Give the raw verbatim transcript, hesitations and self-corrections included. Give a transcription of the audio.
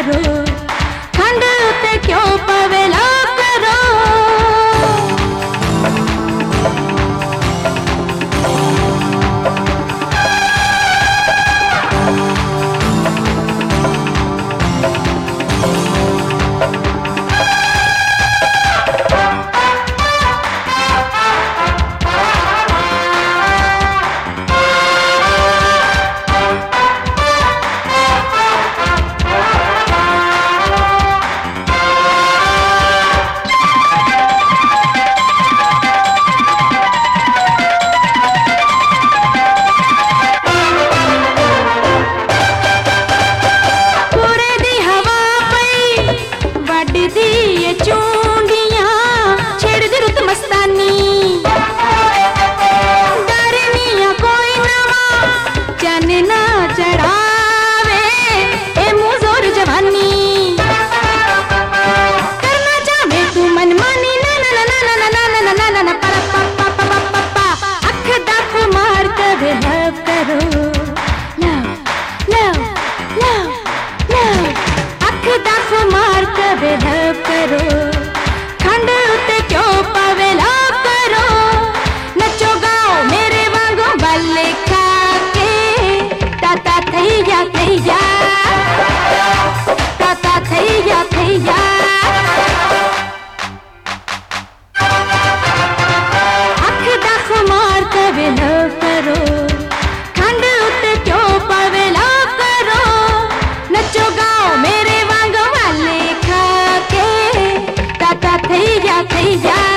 करो, खंड उते क्यों पवे ला करो। लव करो, खंड उते क्यों पवे ला करो। नचो गाओ मेरे वांगो बल्ले खा के, ताता थैया थैया, ताता थैया थैया। अख दा खुमार कवे लव करो, खंड उते क्यों पवे ला करो। नचो गाओ मेरे वांगो बल्ले खा के, ताता थैया थैया।